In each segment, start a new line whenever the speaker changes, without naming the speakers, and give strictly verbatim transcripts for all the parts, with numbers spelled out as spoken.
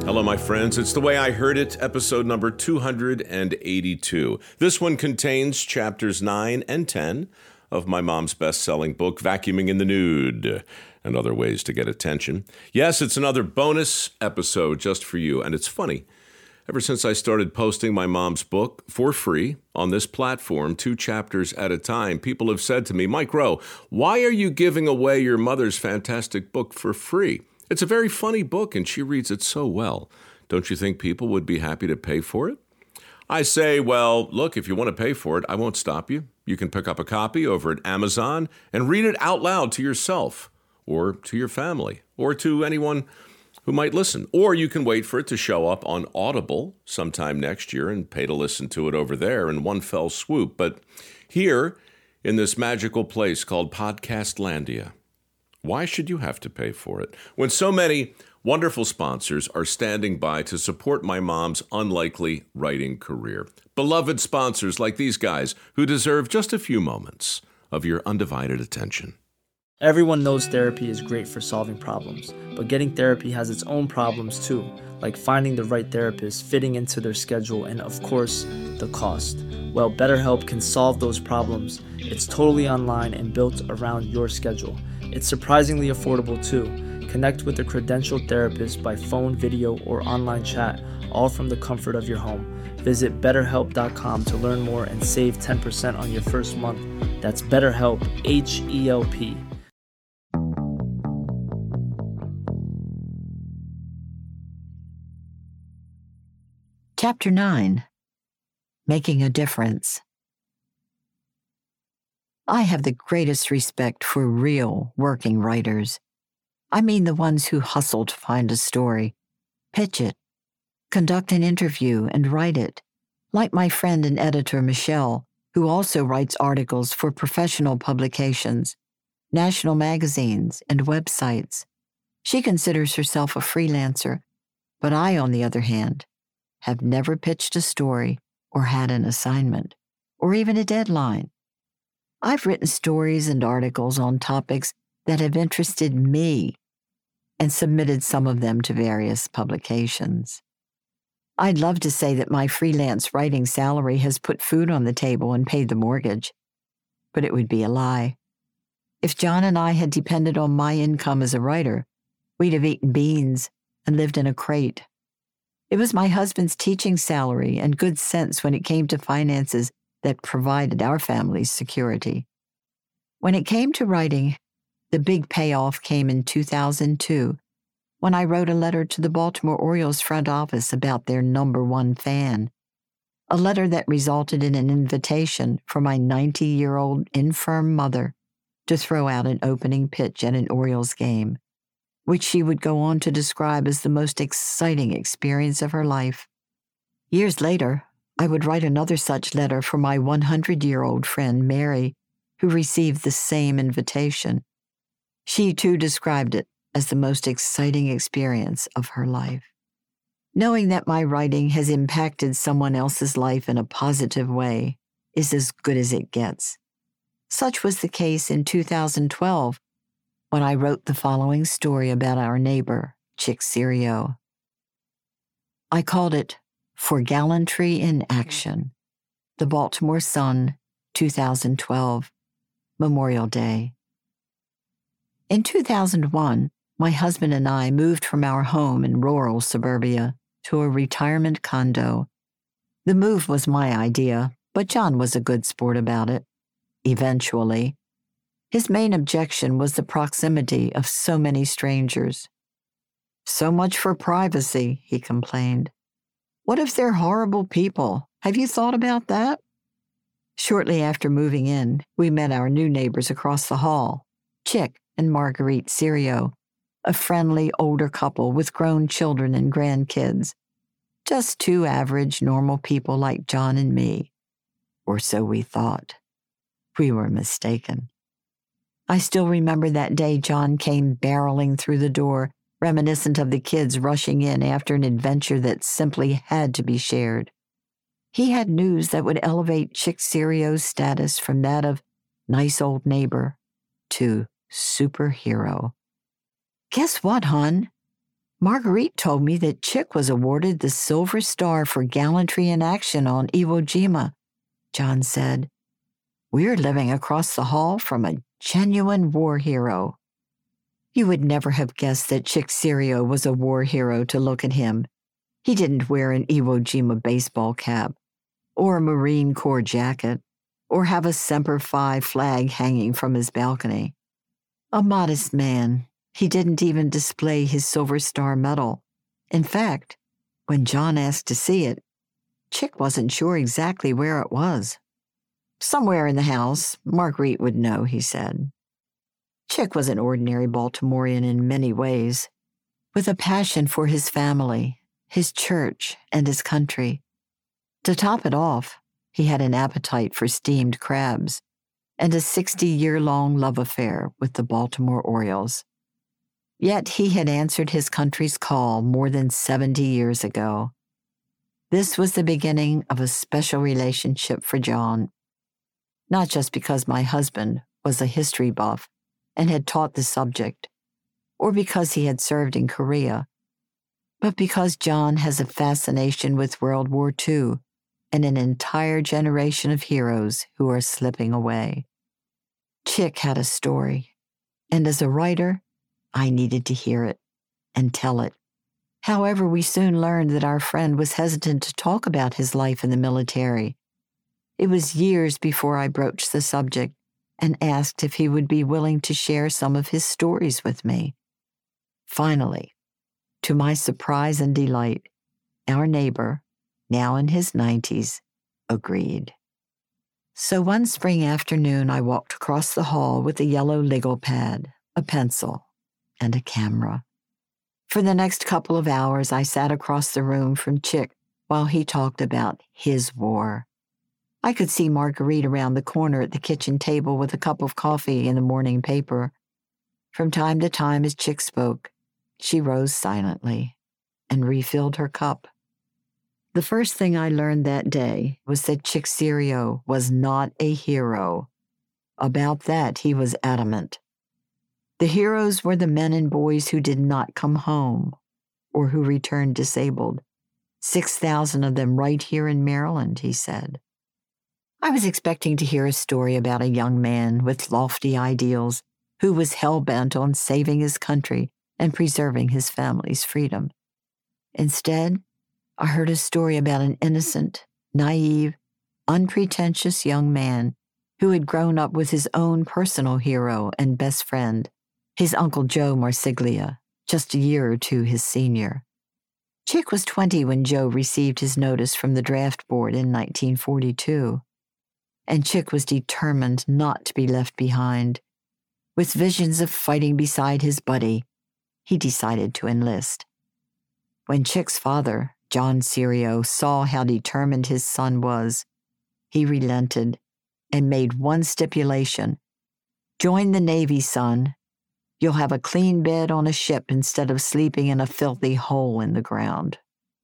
Hello, my friends. It's The Way I Heard It, episode number two hundred eighty-two. This one contains chapters nine and ten of my mom's best-selling book, Vacuuming in the Nude and Other Ways to Get Attention. Yes, it's another bonus episode just for you, and it's funny. Ever since I started posting my mom's book for free on this platform, two chapters at a time, people have said to me, Mike Rowe, why are you giving away your mother's fantastic book for free? It's a very funny book, and she reads it so well. Don't you think people would be happy to pay for it? I say, well, look, if you want to pay for it, I won't stop you. You can pick up a copy over at Amazon and read it out loud to yourself or to your family or to anyone who might listen. Or you can wait for it to show up on Audible sometime next year and pay to listen to it over there in one fell swoop. But here, in this magical place called Podcastlandia, why should you have to pay for it when so many wonderful sponsors are standing by to support my mom's unlikely writing career? Beloved sponsors like these guys who deserve just a few moments of your undivided attention.
Everyone knows therapy is great for solving problems, but getting therapy has its own problems too, like finding the right therapist, fitting into their schedule, and of course, the cost. Well, BetterHelp can solve those problems. It's totally online and built around your schedule. It's surprisingly affordable too. Connect with a credentialed therapist by phone, video, or online chat, all from the comfort of your home. Visit better help dot com to learn more and save ten percent on your first month. That's BetterHelp, H E L P.
Chapter nine. Making a Difference. I have the greatest respect for real working writers. I mean the ones who hustle to find a story, pitch it, conduct an interview, and write it, like my friend and editor Michelle, who also writes articles for professional publications, national magazines, and websites. She considers herself a freelancer, but I, on the other hand, have never pitched a story or had an assignment, or even a deadline. I've written stories and articles on topics that have interested me and submitted some of them to various publications. I'd love to say that my freelance writing salary has put food on the table and paid the mortgage, but it would be a lie. If John and I had depended on my income as a writer, we'd have eaten beans and lived in a crate. It was my husband's teaching salary and good sense when it came to finances that provided our family's security. When it came to writing, the big payoff came in two thousand two, when I wrote a letter to the Baltimore Orioles front office about their number one fan, a letter that resulted in an invitation for my ninety-year-old infirm mother to throw out an opening pitch at an Orioles game, which she would go on to describe as the most exciting experience of her life. Years later, I would write another such letter for my hundred-year-old friend Mary, who received the same invitation. She too described it as the most exciting experience of her life. Knowing that my writing has impacted someone else's life in a positive way is as good as it gets. Such was the case in two thousand twelve, when I wrote the following story about our neighbor, Chick Serio. I called it For Gallantry in Action, The Baltimore Sun, two thousand twelve, Memorial Day. In two thousand one, my husband and I moved from our home in rural suburbia to a retirement condo. The move was my idea, but John was a good sport about it. Eventually, his main objection was the proximity of so many strangers. So much for privacy, he complained. What if they're horrible people? Have you thought about that? Shortly after moving in, we met our new neighbors across the hall, Chick and Marguerite Serio, a friendly older couple with grown children and grandkids. Just two average, normal people like John and me. Or so we thought. We were mistaken. I still remember that day John came barreling through the door, reminiscent of the kids rushing in after an adventure that simply had to be shared. He had news that would elevate Chick Serio's status from that of nice old neighbor to superhero. Guess what, hon? Marguerite told me that Chick was awarded the Silver Star for gallantry in action on Iwo Jima, John said. We're living across the hall from a genuine war hero. You would never have guessed that Chick Serio was a war hero to look at him. He didn't wear an Iwo Jima baseball cap, or a Marine Corps jacket, or have a Semper Fi flag hanging from his balcony. A modest man, he didn't even display his Silver Star medal. In fact, when John asked to see it, Chick wasn't sure exactly where it was. Somewhere in the house, Marguerite would know, he said. Chick was an ordinary Baltimorean in many ways, with a passion for his family, his church, and his country. To top it off, he had an appetite for steamed crabs and a sixty-year-long love affair with the Baltimore Orioles. Yet he had answered his country's call more than seventy years ago. This was the beginning of a special relationship for John, not just because my husband was a history buff and had taught the subject, or because he had served in Korea, but because John has a fascination with World War Two and an entire generation of heroes who are slipping away. Chick had a story, and as a writer, I needed to hear it and tell it. However, we soon learned that our friend was hesitant to talk about his life in the military. It was years before I broached the subject and asked if he would be willing to share some of his stories with me. Finally, to my surprise and delight, our neighbor, now in his nineties, agreed. So one spring afternoon, I walked across the hall with a yellow legal pad, a pencil, and a camera. For the next couple of hours, I sat across the room from Chick while he talked about his war. I could see Marguerite around the corner at the kitchen table with a cup of coffee and the morning paper. From time to time, as Chick spoke, she rose silently and refilled her cup. The first thing I learned that day was that Chick Serio was not a hero. About that, he was adamant. The heroes were the men and boys who did not come home or who returned disabled. Six thousand of them right here in Maryland, he said. I was expecting to hear a story about a young man with lofty ideals who was hell-bent on saving his country and preserving his family's freedom. Instead, I heard a story about an innocent, naive, unpretentious young man who had grown up with his own personal hero and best friend, his Uncle Joe Marsiglia, just a year or two his senior. Chick was twenty when Joe received his notice from the draft board in nineteen forty-two, and Chick was determined not to be left behind. With visions of fighting beside his buddy, he decided to enlist. When Chick's father, John Serio, saw how determined his son was, he relented and made one stipulation. Join the Navy, son. You'll have a clean bed on a ship instead of sleeping in a filthy hole in the ground.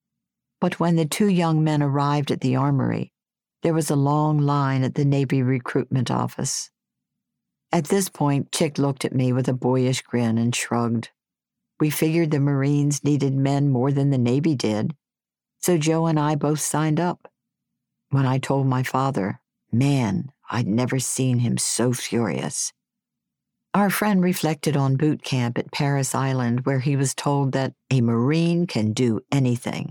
But when the two young men arrived at the armory, there was a long line at the Navy recruitment office. At this point, Chick looked at me with a boyish grin and shrugged. We figured the Marines needed men more than the Navy did, so Joe and I both signed up. When I told my father, man, I'd never seen him so furious. Our friend reflected on boot camp at Paris Island, where he was told that a Marine can do anything.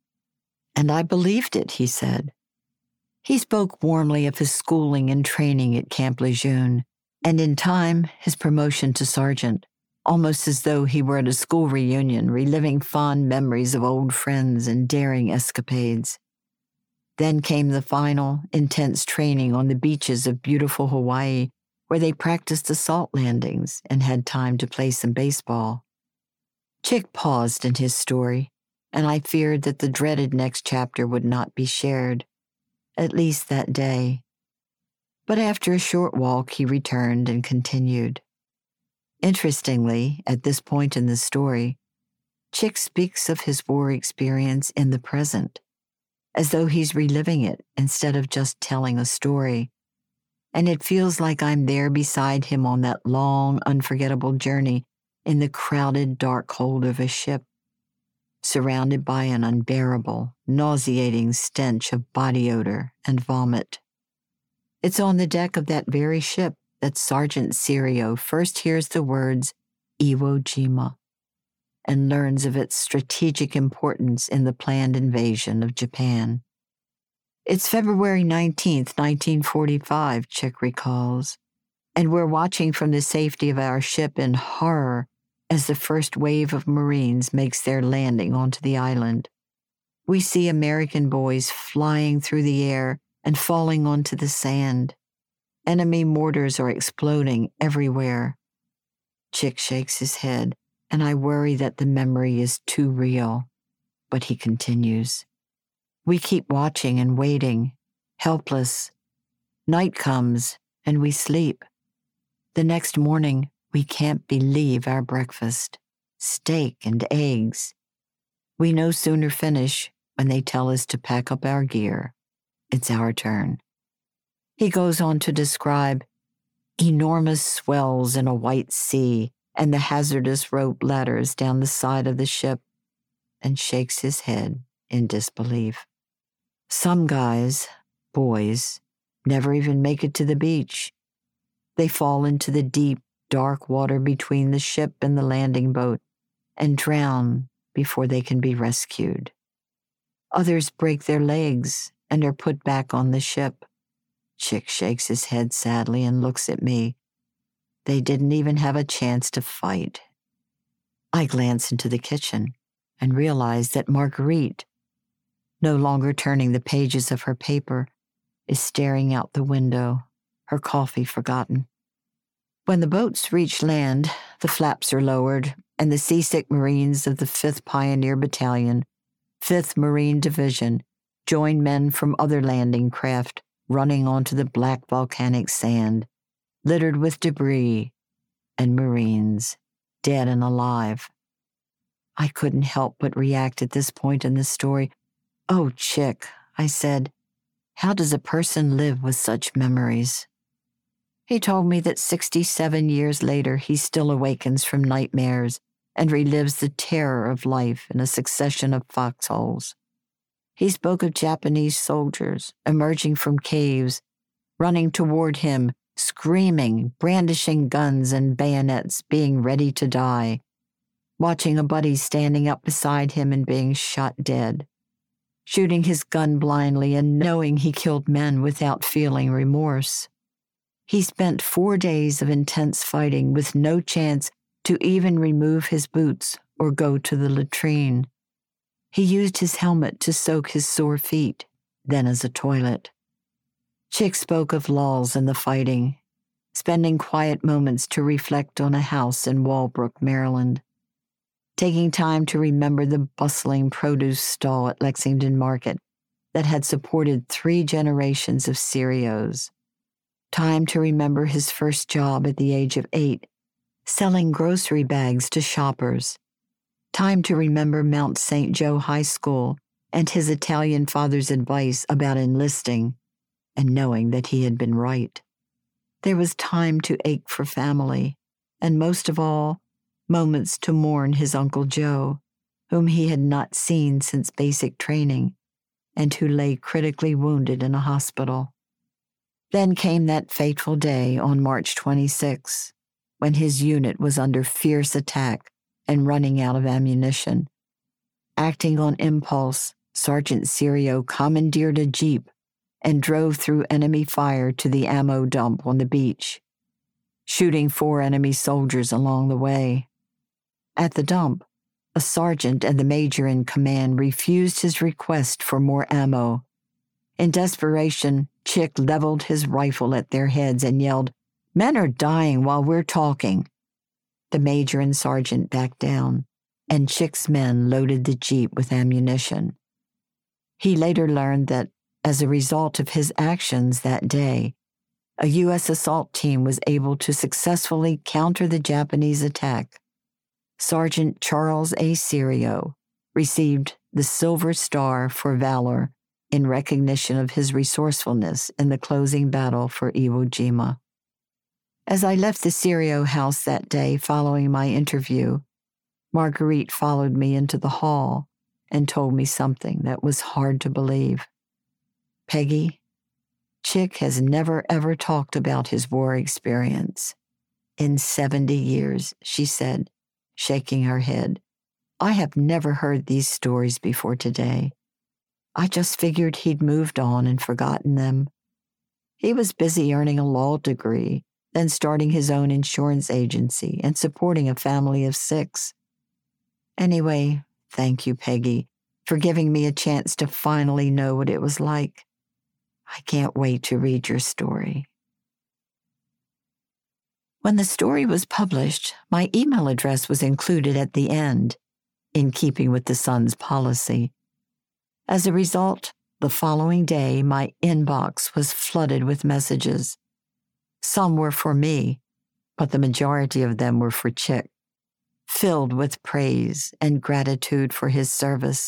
And I believed it, he said. He spoke warmly of his schooling and training at Camp Lejeune, and in time, his promotion to sergeant, almost as though he were at a school reunion, reliving fond memories of old friends and daring escapades. Then came the final, intense training on the beaches of beautiful Hawaii, where they practiced assault landings and had time to play some baseball. Chick paused in his story, and I feared that the dreaded next chapter would not be shared, at least that day. But after a short walk, he returned and continued. Interestingly, at this point in the story, Chick speaks of his war experience in the present, as though he's reliving it instead of just telling a story. And it feels like I'm there beside him on that long, unforgettable journey in the crowded, dark hold of a ship, surrounded by an unbearable, nauseating stench of body odor and vomit. It's on the deck of that very ship that Sergeant Serio first hears the words Iwo Jima and learns of its strategic importance in the planned invasion of Japan. It's February nineteenth, nineteen forty-five, Chick recalls, and we're watching from the safety of our ship in horror as the first wave of Marines makes their landing onto the island. We see American boys flying through the air and falling onto the sand. Enemy mortars are exploding everywhere. Chick shakes his head, and I worry that the memory is too real. But he continues. We keep watching and waiting, helpless. Night comes, and we sleep. The next morning, we can't believe our breakfast. Steak and eggs. We no sooner finish when they tell us to pack up our gear. It's our turn. He goes on to describe enormous swells in a white sea and the hazardous rope ladders down the side of the ship, and shakes his head in disbelief. Some guys, boys, never even make it to the beach. They fall into the deep, dark water between the ship and the landing boat and drown before they can be rescued. Others break their legs and are put back on the ship. Chick shakes his head sadly and looks at me. They didn't even have a chance to fight. I glance into the kitchen and realize that Marguerite, no longer turning the pages of her paper, is staring out the window, her coffee forgotten. When the boats reach land, the flaps are lowered, and the seasick Marines of the fifth Pioneer Battalion, fifth Marine Division, join men from other landing craft running onto the black volcanic sand, littered with debris, and Marines, dead and alive. I couldn't help but react at this point in the story. "Oh, Chick," I said, "how does a person live with such memories?" He told me that sixty-seven years later he still awakens from nightmares and relives the terror of life in a succession of foxholes. He spoke of Japanese soldiers emerging from caves, running toward him, screaming, brandishing guns and bayonets, being ready to die, watching a buddy standing up beside him and being shot dead, shooting his gun blindly and knowing he killed men without feeling remorse. He spent four days of intense fighting with no chance to even remove his boots or go to the latrine. He used his helmet to soak his sore feet, then as a toilet. Chick spoke of lulls in the fighting, spending quiet moments to reflect on a house in Walbrook, Maryland, taking time to remember the bustling produce stall at Lexington Market that had supported three generations of Serios. Time to remember his first job at the age of eight, selling grocery bags to shoppers. Time to remember Mount Saint Joe High School and his Italian father's advice about enlisting and knowing that he had been right. There was time to ache for family, and most of all, moments to mourn his Uncle Joe, whom he had not seen since basic training, and who lay critically wounded in a hospital. Then came that fateful day on March twenty-sixth, when his unit was under fierce attack and running out of ammunition. Acting on impulse, Sergeant Serio commandeered a jeep and drove through enemy fire to the ammo dump on the beach, shooting four enemy soldiers along the way. At the dump, a sergeant and the major in command refused his request for more ammo. In desperation, Chick leveled his rifle at their heads and yelled, "Men are dying while we're talking." The major and sergeant backed down, and Chick's men loaded the jeep with ammunition. He later learned that, as a result of his actions that day, a U S assault team was able to successfully counter the Japanese attack. Sergeant Charles A. Serio received the Silver Star for valor in recognition of his resourcefulness in the closing battle for Iwo Jima. As I left the Serio house that day following my interview, Marguerite followed me into the hall and told me something that was hard to believe. Peggy, Chick has never ever talked about his war experience. In seventy years, she said, shaking her head. I have never heard these stories before today. I just figured he'd moved on and forgotten them. He was busy earning a law degree, then starting his own insurance agency and supporting a family of six. Anyway, thank you, Peggy, for giving me a chance to finally know what it was like. I can't wait to read your story. When the story was published, my email address was included at the end, in keeping with the Sun's policy. As a result, the following day, my inbox was flooded with messages. Some were for me, but the majority of them were for Chick, filled with praise and gratitude for his service.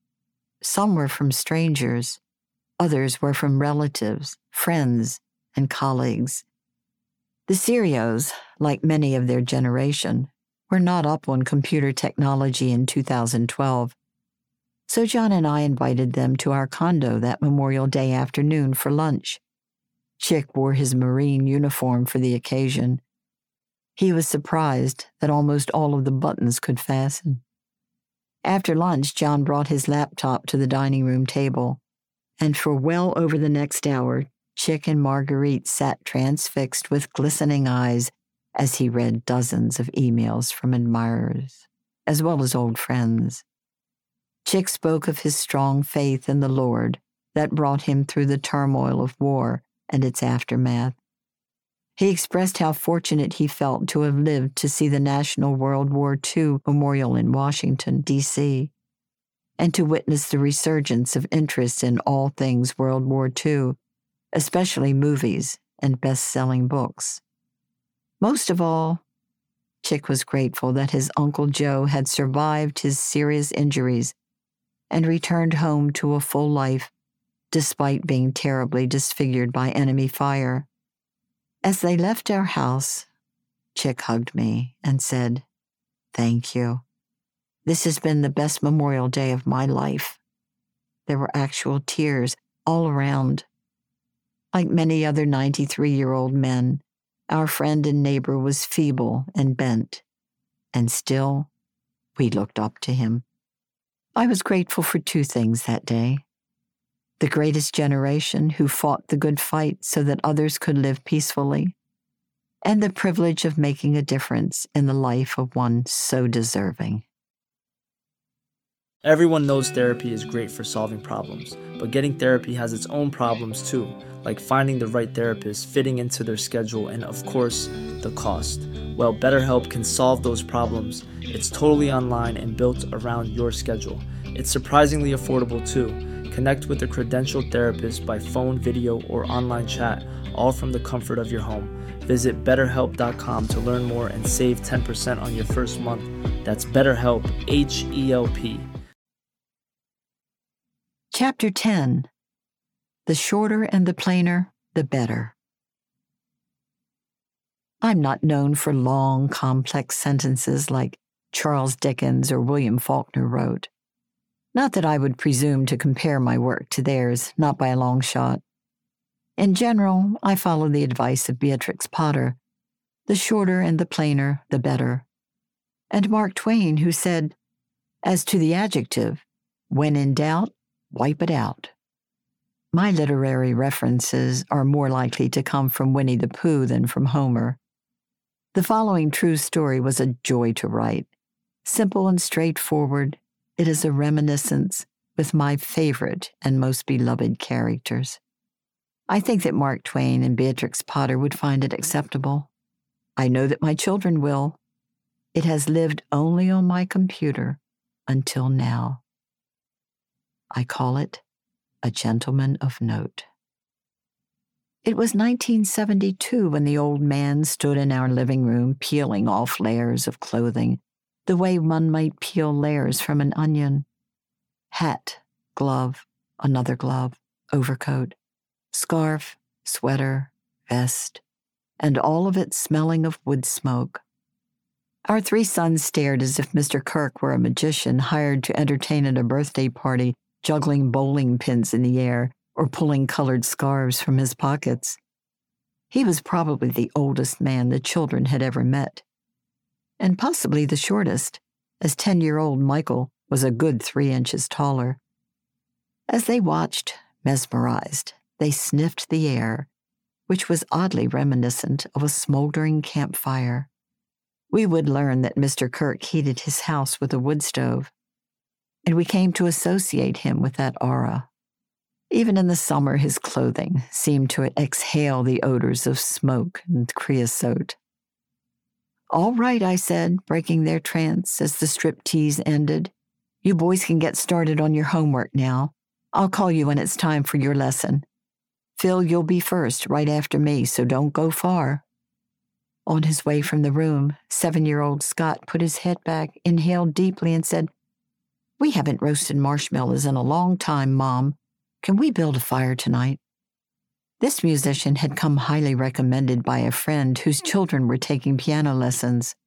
Some were from strangers. Others were from relatives, friends, and colleagues. The Serios, like many of their generation, were not up on computer technology in two thousand twelve. So John and I invited them to our condo that Memorial Day afternoon for lunch. Chick wore his Marine uniform for the occasion. He was surprised that almost all of the buttons could fasten. After lunch, John brought his laptop to the dining room table, and for well over the next hour, Chick and Marguerite sat transfixed with glistening eyes as he read dozens of emails from admirers, as well as old friends. Chick spoke of his strong faith in the Lord that brought him through the turmoil of war and its aftermath. He expressed how fortunate he felt to have lived to see the National World War Two Memorial in Washington, D C, and to witness the resurgence of interest in all things World War Two, especially movies and best-selling books. Most of all, Chick was grateful that his Uncle Joe had survived his serious injuries and returned home to a full life, despite being terribly disfigured by enemy fire. As they left our house, Chick hugged me and said, "Thank you. This has been the best Memorial Day of my life." There were actual tears all around. Like many other ninety-three-year-old men, our friend and neighbor was feeble and bent, and still, we looked up to him. I was grateful for two things that day. The greatest generation who fought the good fight so that others could live peacefully, and the privilege of making a difference in the life of one so deserving.
Everyone knows therapy is great for solving problems, but getting therapy has its own problems too, like finding the right therapist, fitting into their schedule, and of course, the cost. Well, BetterHelp can solve those problems. It's totally online and built around your schedule. It's surprisingly affordable too. Connect with a credentialed therapist by phone, video, or online chat, all from the comfort of your home. Visit better help dot com to learn more and save ten percent on your first month. That's BetterHelp, H E L P.
Chapter ten. The shorter and the plainer, the better. I'm not known for long, complex sentences like Charles Dickens or William Faulkner wrote. Not that I would presume to compare my work to theirs, not by a long shot. In general, I follow the advice of Beatrix Potter, the shorter and the plainer, the better, and Mark Twain, who said, as to the adjective, when in doubt, wipe it out. My literary references are more likely to come from Winnie the Pooh than from Homer. The following true story was a joy to write. Simple and straightforward, it is a reminiscence with my favorite and most beloved characters. I think that Mark Twain and Beatrix Potter would find it acceptable. I know that my children will. It has lived only on my computer until now. I call it A Gentleman of Note. It was nineteen seventy-two when the old man stood in our living room peeling off layers of clothing, the way one might peel layers from an onion. Hat, glove, another glove, overcoat, scarf, sweater, vest, and all of it smelling of wood smoke. Our three sons stared as if Mister Kirk were a magician hired to entertain at a birthday party, juggling bowling pins in the air or pulling colored scarves from his pockets. He was probably the oldest man the children had ever met, and possibly the shortest, as ten-year-old Michael was a good three inches taller. As they watched, mesmerized, they sniffed the air, which was oddly reminiscent of a smoldering campfire. We would learn that Mister Kirk heated his house with a wood stove, and we came to associate him with that aura. Even in the summer, his clothing seemed to exhale the odors of smoke and creosote. "All right," I said, breaking their trance as the striptease ended. "You boys can get started on your homework now. I'll call you when it's time for your lesson. Phil, you'll be first, right after me, so don't go far." On his way from the room, seven-year-old Scott put his head back, inhaled deeply, and said, "We haven't roasted marshmallows in a long time, Mom. Can we build a fire tonight?" This musician had come highly recommended by a friend whose children were taking piano lessons.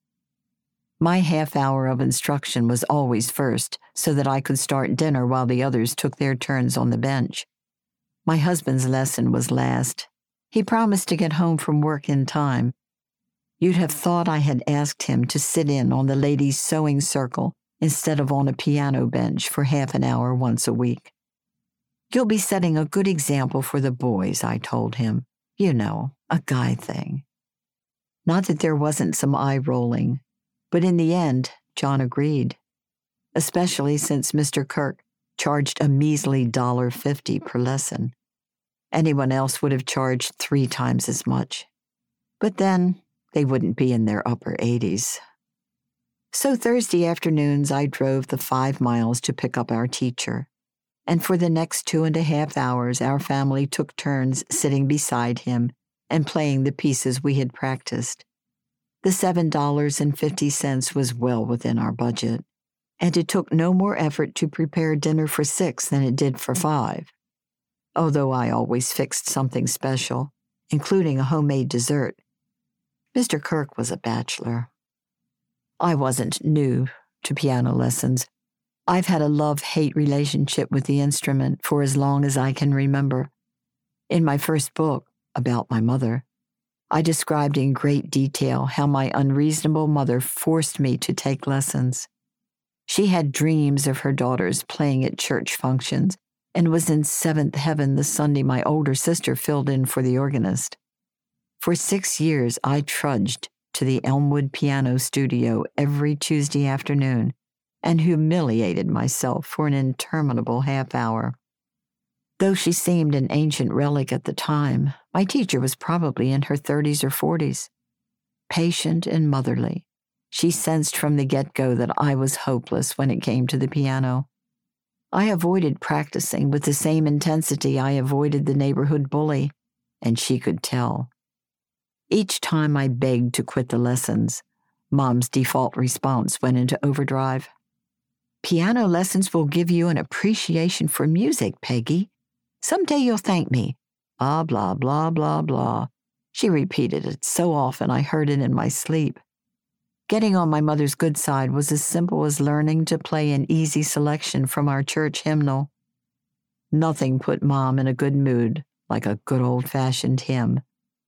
My half hour of instruction was always first, so that I could start dinner while the others took their turns on the bench. My husband's lesson was last. He promised to get home from work in time. You'd have thought I had asked him to sit in on the ladies' sewing circle instead of on a piano bench for half an hour once a week. "You'll be setting a good example for the boys," I told him. You know, a guy thing. Not that there wasn't some eye-rolling, but in the end, John agreed, especially since Mister Kirk charged a measly one dollar fifty per lesson. Anyone else would have charged three times as much. But then, they wouldn't be in their upper eighties. So Thursday afternoons, I drove the five miles to pick up our teacher, and for the next two and a half hours, our family took turns sitting beside him and playing the pieces we had practiced. The seven dollars and fifty cents was well within our budget, and it took no more effort to prepare dinner for six than it did for five, although I always fixed something special, including a homemade dessert. Mister Kirk was a bachelor. I wasn't new to piano lessons. I've had a love-hate relationship with the instrument for as long as I can remember. In my first book, about my mother, I described in great detail how my unreasonable mother forced me to take lessons. She had dreams of her daughters playing at church functions and was in seventh heaven the Sunday my older sister filled in for the organist. For six years, I trudged to the Elmwood Piano Studio every Tuesday afternoon and humiliated myself for an interminable half hour. Though she seemed an ancient relic at the time, my teacher was probably in her thirties or forties. Patient and motherly, she sensed from the get-go that I was hopeless when it came to the piano. I avoided practicing with the same intensity I avoided the neighborhood bully, and she could tell. Each time I begged to quit the lessons, Mom's default response went into overdrive. "Piano lessons will give you an appreciation for music, Peggy. Someday you'll thank me. Blah, blah, blah, blah, blah." She repeated it so often I heard it in my sleep. Getting on my mother's good side was as simple as learning to play an easy selection from our church hymnal. Nothing put Mom in a good mood like a good old-fashioned hymn.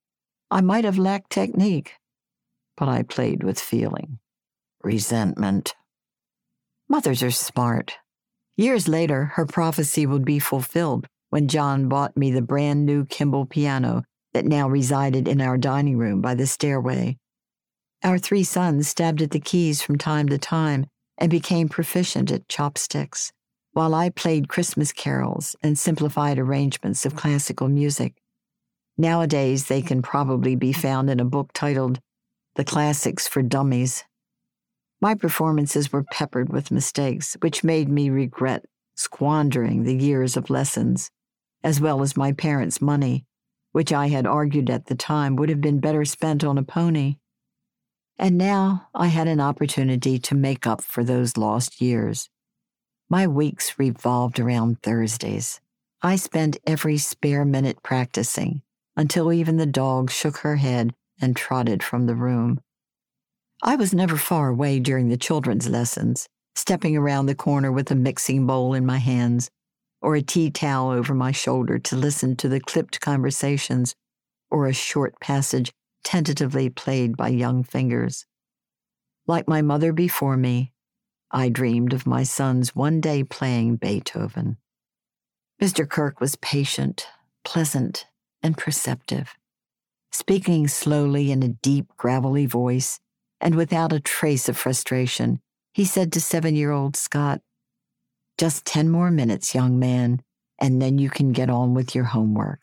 I might have lacked technique, but I played with feeling. Resentment. Mothers are smart. Years later, her prophecy would be fulfilled when John bought me the brand new Kimball piano that now resided in our dining room by the stairway. Our three sons stabbed at the keys from time to time and became proficient at chopsticks, while I played Christmas carols and simplified arrangements of classical music. Nowadays, they can probably be found in a book titled The Classics for Dummies. My performances were peppered with mistakes, which made me regret squandering the years of lessons, as well as my parents' money, which I had argued at the time would have been better spent on a pony. And now I had an opportunity to make up for those lost years. My weeks revolved around Thursdays. I spent every spare minute practicing, until even the dog shook her head and trotted from the room. I was never far away during the children's lessons, stepping around the corner with a mixing bowl in my hands or a tea towel over my shoulder to listen to the clipped conversations or a short passage tentatively played by young fingers. Like my mother before me, I dreamed of my sons one day playing Beethoven. Mister Kirk was patient, pleasant, and perceptive, speaking slowly in a deep, gravelly voice, and without a trace of frustration. He said to seven-year-old Scott, "Just ten more minutes, young man, and then you can get on with your homework."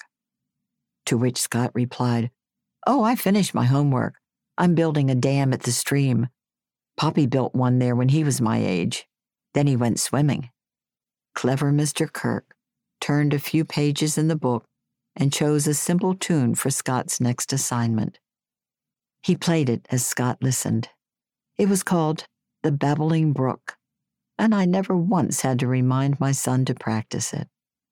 To which Scott replied, "Oh, I finished my homework. I'm building a dam at the stream. Poppy built one there when he was my age. Then he went swimming." Clever Mister Kirk turned a few pages in the book and chose a simple tune for Scott's next assignment. He played it as Scott listened. It was called The Babbling Brook, and I never once had to remind my son to practice it.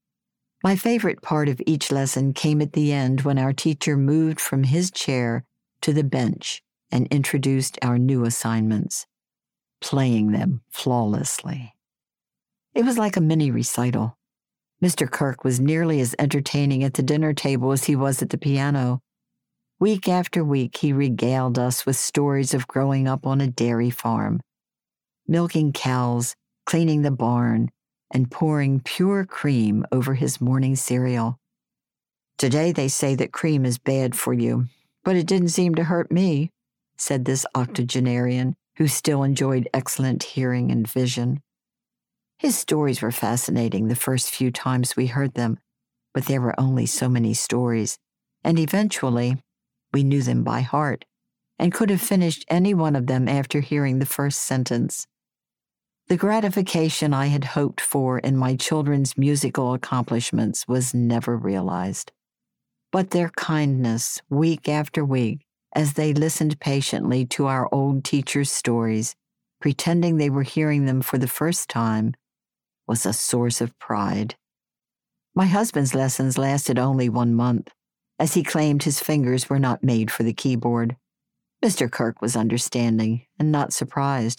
My favorite part of each lesson came at the end when our teacher moved from his chair to the bench and introduced our new assignments, playing them flawlessly. It was like a mini recital. Mister Kirk was nearly as entertaining at the dinner table as he was at the piano. Week after week, he regaled us with stories of growing up on a dairy farm, milking cows, cleaning the barn, and pouring pure cream over his morning cereal. "Today they say that cream is bad for you, but it didn't seem to hurt me," said this octogenarian who still enjoyed excellent hearing and vision. His stories were fascinating the first few times we heard them, but there were only so many stories, and eventually we knew them by heart and could have finished any one of them after hearing the first sentence. The gratification I had hoped for in my children's musical accomplishments was never realized. But their kindness, week after week, as they listened patiently to our old teacher's stories, pretending they were hearing them for the first time, was a source of pride. My husband's lessons lasted only one month, as he claimed his fingers were not made for the keyboard. Mister Kirk was understanding and not surprised.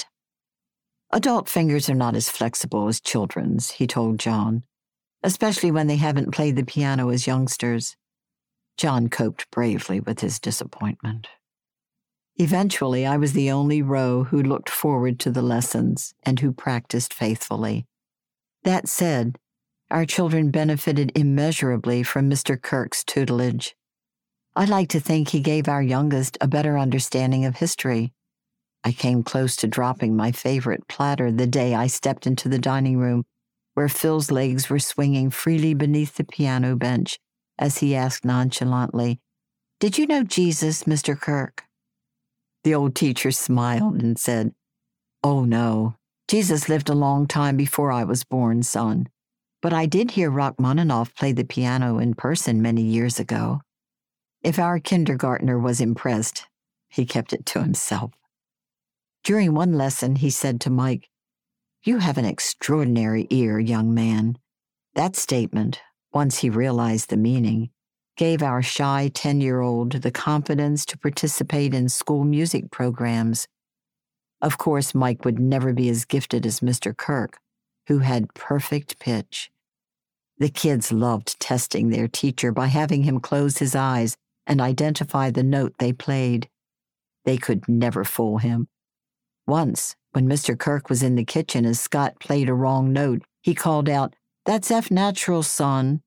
"Adult fingers are not as flexible as children's," he told John, "especially when they haven't played the piano as youngsters." John coped bravely with his disappointment. Eventually, I was the only row who looked forward to the lessons and who practiced faithfully. That said, our children benefited immeasurably from Mister Kirk's tutelage. I like to think he gave our youngest a better understanding of history. I came close to dropping my favorite platter the day I stepped into the dining room, where Phil's legs were swinging freely beneath the piano bench, as he asked nonchalantly, "Did you know Jesus, Mister Kirk?" The old teacher smiled and said, "Oh, no. Jesus lived a long time before I was born, son. But I did hear Rachmaninoff play the piano in person many years ago." If our kindergartner was impressed, he kept it to himself. During one lesson, he said to Mike, "You have an extraordinary ear, young man." That statement, once he realized the meaning, gave our shy ten-year-old the confidence to participate in school music programs. Of course, Mike would never be as gifted as Mister Kirk, who had perfect pitch. The kids loved testing their teacher by having him close his eyes and identify the note they played. They could never fool him. Once, when Mister Kirk was in the kitchen as Scott played a wrong note, he called out, "That's F natural, son."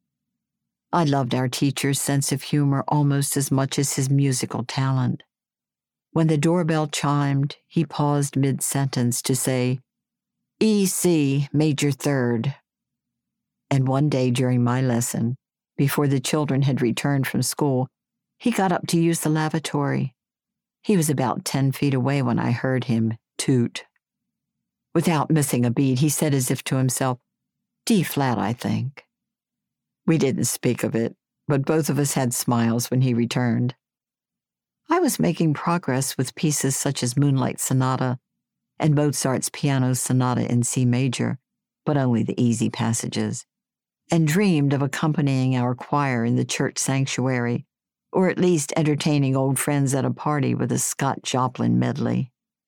I loved our teacher's sense of humor almost as much as his musical talent. When the doorbell chimed, he paused mid-sentence to say, "E C, Major Third." And one day during my lesson, before the children had returned from school, he got up to use the lavatory. He was about ten feet away when I heard him toot. Without missing a beat, he said as if to himself, "D flat, I think." We didn't speak of it, but both of us had smiles when he returned. I was making progress with pieces such as Moonlight Sonata and Mozart's Piano Sonata in C major, but only the easy passages, and dreamed of accompanying our choir in the church sanctuary, or at least entertaining old friends at a party with a Scott Joplin medley.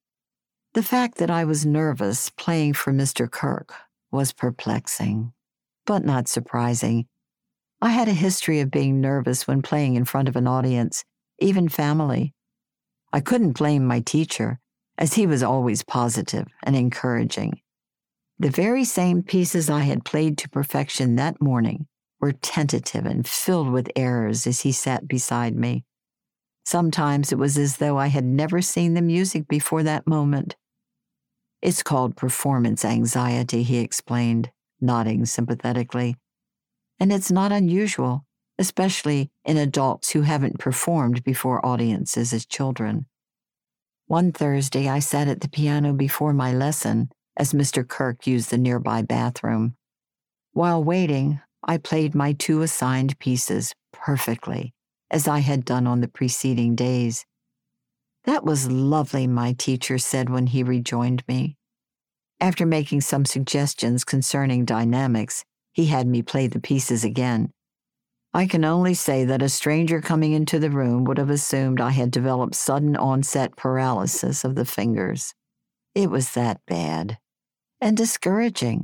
The fact that I was nervous playing for Mister Kirk was perplexing, but not surprising. I had a history of being nervous when playing in front of an audience, even family. I couldn't blame my teacher, as he was always positive and encouraging. The very same pieces I had played to perfection that morning were tentative and filled with errors as he sat beside me. Sometimes it was as though I had never seen the music before that moment. It's called performance anxiety, he explained, nodding sympathetically. And it's not unusual, especially in adults who haven't performed before audiences as children. One Thursday, I sat at the piano before my lesson as Mister Kirk used the nearby bathroom. While waiting, I played my two assigned pieces perfectly, as I had done on the preceding days. That was lovely, my teacher said when he rejoined me. After making some suggestions concerning dynamics, he had me play the pieces again. I can only say that a stranger coming into the room would have assumed I had developed sudden onset paralysis of the fingers. It was that bad and discouraging.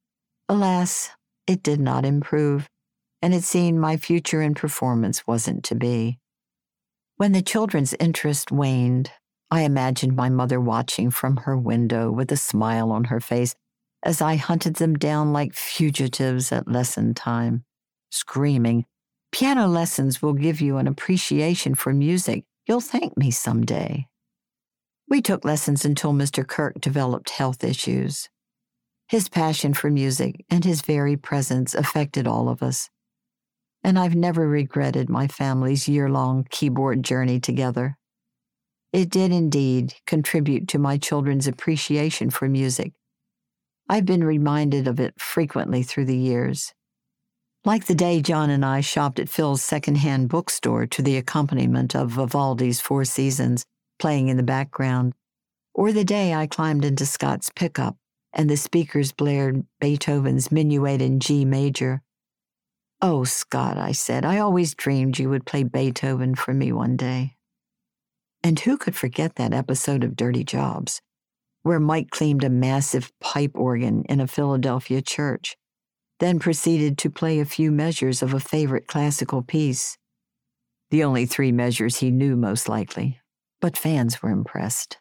Alas, it did not improve, and it seemed my future in performance wasn't to be. When the children's interest waned, I imagined my mother watching from her window with a smile on her face as I hunted them down like fugitives at lesson time, screaming, "Piano lessons will give you an appreciation for music. You'll thank me someday." We took lessons until Mister Kirk developed health issues. His passion for music and his very presence affected all of us. And I've never regretted my family's year-long keyboard journey together. It did indeed contribute to my children's appreciation for music. I've been reminded of it frequently through the years. Like the day John and I shopped at Phil's secondhand bookstore to the accompaniment of Vivaldi's Four Seasons playing in the background, or the day I climbed into Scott's pickup and the speakers blared Beethoven's Minuet in G major. "Oh, Scott," I said, "I always dreamed you would play Beethoven for me one day." And who could forget that episode of Dirty Jobs, where Mike cleaned a massive pipe organ in a Philadelphia church, then proceeded to play a few measures of a favorite classical piece. The only three measures he knew, most likely, but fans were impressed.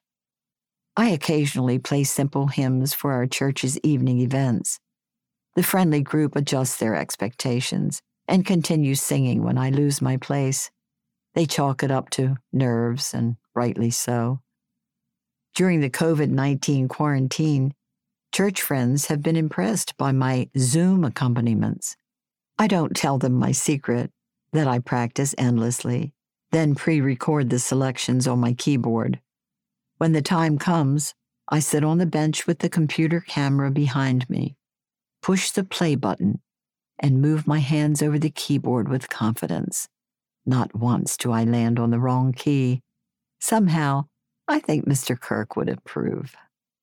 I occasionally play simple hymns for our church's evening events. The friendly group adjusts their expectations and continues singing when I lose my place. They chalk it up to nerves, and rightly so. During the COVID nineteen quarantine, church friends have been impressed by my Zoom accompaniments. I don't tell them my secret, that I practice endlessly, then pre-record the selections on my keyboard. When the time comes, I sit on the bench with the computer camera behind me, push the play button, and move my hands over the keyboard with confidence. Not once do I land on the wrong key. Somehow, I think Mister Kirk would approve.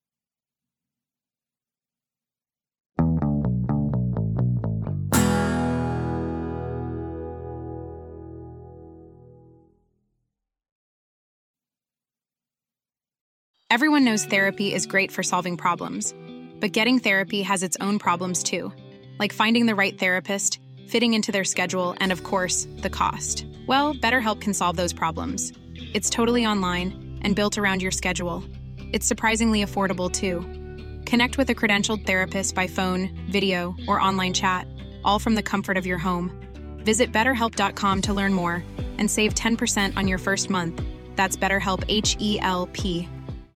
Everyone knows therapy is great for solving problems, but getting therapy has its own problems too, like finding the right therapist, fitting into their schedule, and of course, the cost. Well, BetterHelp can solve those problems. It's totally online and built around your schedule. It's surprisingly affordable too. Connect with a credentialed therapist by phone, video, or online chat, all from the comfort of your home. Visit better help dot com to learn more and save ten percent on your first month. That's BetterHelp, H E L P.